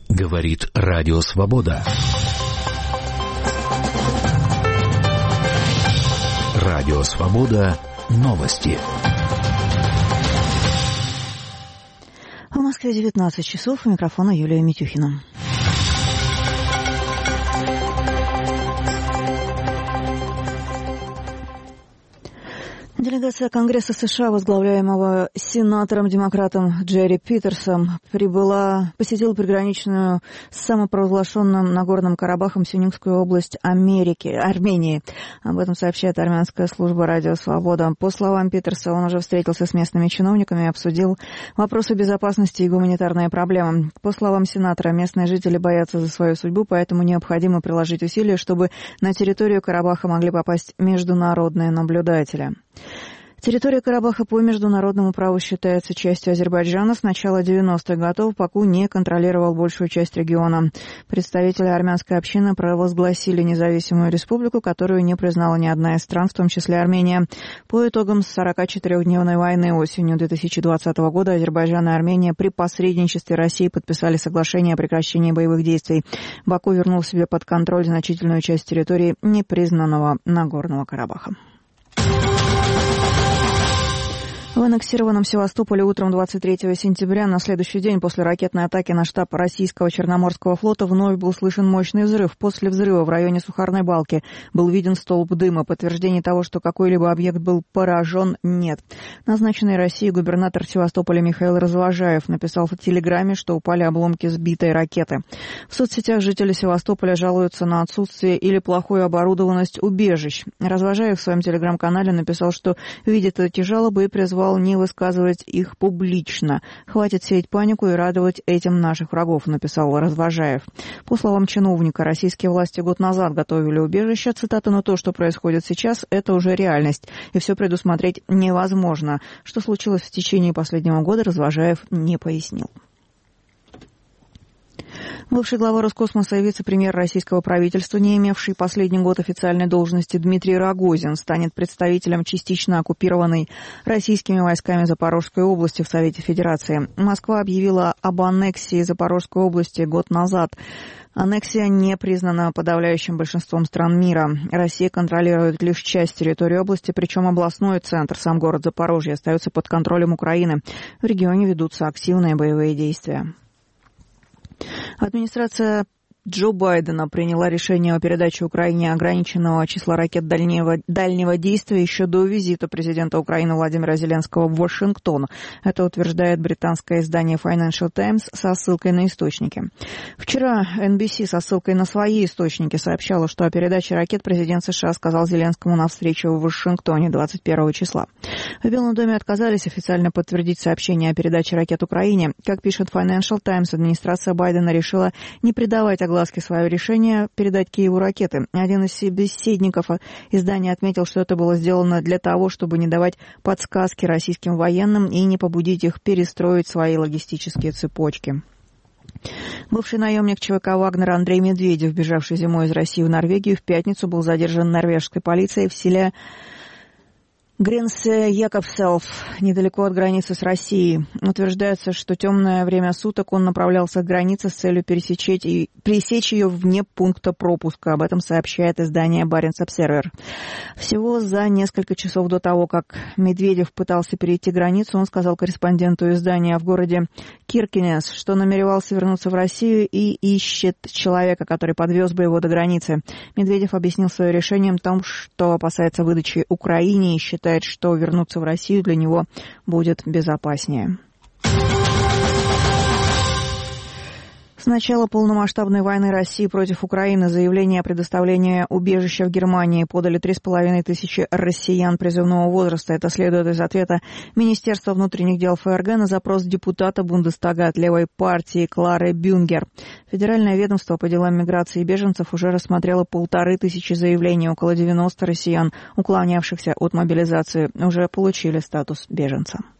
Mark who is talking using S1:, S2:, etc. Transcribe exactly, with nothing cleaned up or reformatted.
S1: Говорит Радио Свобода. Радио Свобода. Новости.
S2: В Москве девятнадцать часов. У микрофона Юлия Митюхина. Делегация Конгресса США, возглавляемого сенатором-демократом Джерри Питерсом, прибыла, посетила приграничную с самопровозглашенным Нагорным Карабахом Сюникскую область Америки, Армении. Об этом сообщает армянская служба «Радио Свобода». По словам Питерса, он уже встретился с местными чиновниками и обсудил вопросы безопасности и гуманитарные проблемы. По словам сенатора, местные жители боятся за свою судьбу, поэтому необходимо приложить усилия, чтобы на территорию Карабаха могли попасть международные наблюдатели. Территория Карабаха по международному праву считается частью Азербайджана с начала девяностых годов, Баку не контролировал большую часть региона. Представители армянской общины провозгласили независимую республику, которую не признала ни одна из стран, в том числе Армения. По итогам сорокачетырёхдневной войны осенью две тысячи двадцатого года Азербайджан и Армения при посредничестве России подписали соглашение о прекращении боевых действий. Баку вернул себе под контроль значительную часть территории непризнанного Нагорного Карабаха. В аннексированном Севастополе утром двадцать третьего сентября, на следующий день после ракетной атаки на штаб российского Черноморского флота, вновь был слышен мощный взрыв. После взрыва в районе Сухарной Балки был виден столб дыма. Подтверждений того, что какой-либо объект был поражен, нет. Назначенный Россией губернатор Севастополя Михаил Развожаев написал в телеграмме, что упали обломки сбитой ракеты. В соцсетях жители Севастополя жалуются на отсутствие или плохую оборудованность убежищ. Развожаев в своем телеграм-канале написал, что видит эти жалобы и призвал не высказывать их публично. Хватит сеять панику и радовать этим наших врагов, написал Развожаев. По словам чиновника, российские власти год назад готовили убежище, цитата, но то, что происходит сейчас, это уже реальность, и все предусмотреть невозможно. Что случилось в течение последнего года, Развожаев не пояснил. Бывший глава Роскосмоса и вице-премьер российского правительства, не имевший последний год официальной должности, Дмитрий Рогозин станет представителем частично оккупированной российскими войсками Запорожской области в Совете Федерации. Москва объявила об аннексии Запорожской области год назад. Аннексия не признана подавляющим большинством стран мира. Россия контролирует лишь часть территории области, причем областной центр, сам город Запорожье, остается под контролем Украины. В регионе ведутся активные боевые действия. Администрация Джо Байдена приняла решение о передаче Украине ограниченного числа ракет дальнего, дальнего действия еще до визита президента Украины Владимира Зеленского в Вашингтон. Это утверждает британское издание Financial Times со ссылкой на источники. Вчера эн би си со ссылкой на свои источники сообщала, что о передаче ракет президент США сказал Зеленскому на встречу в Вашингтоне двадцать первого числа. В Белом доме отказались официально подтвердить сообщение о передаче ракет Украине. Как пишет Financial Times, администрация Байдена решила не придавать огласке свое решение передать Киеву ракеты. Один из собеседников издания отметил, что это было сделано для того, чтобы не давать подсказки российским военным и не побудить их перестроить свои логистические цепочки. Бывший наемник ЧВК «Вагнера» Андрей Медведев, бежавший зимой из России в Норвегию, в пятницу был задержан норвежской полицией в селе Гренсе-Якобселф, недалеко от границы с Россией. Утверждается, что темное время суток он направлялся к границе с целью пересечь, и, пересечь ее вне пункта пропуска. Об этом сообщает издание «Баренц Обсервер». Всего за несколько часов до того, как Медведев пытался перейти границу, он сказал корреспонденту издания в городе Киркенес, что намеревался вернуться в Россию и ищет человека, который подвез бы его до границы. Медведев объяснил свое решением том, что опасается выдачи Украине и считает, что вернуться в Россию для него будет безопаснее. С начала полномасштабной войны России против Украины заявление о предоставлении убежища в Германии подали три с половиной тысячи россиян призывного возраста. Это следует из ответа Министерства внутренних дел эф эр гэ на запрос депутата Бундестага от левой партии Клары Бюнгер. Федеральное ведомство по делам миграции и беженцев уже рассмотрело полторы тысячи заявлений. Около девяноста россиян, уклонявшихся от мобилизации, уже получили статус беженца.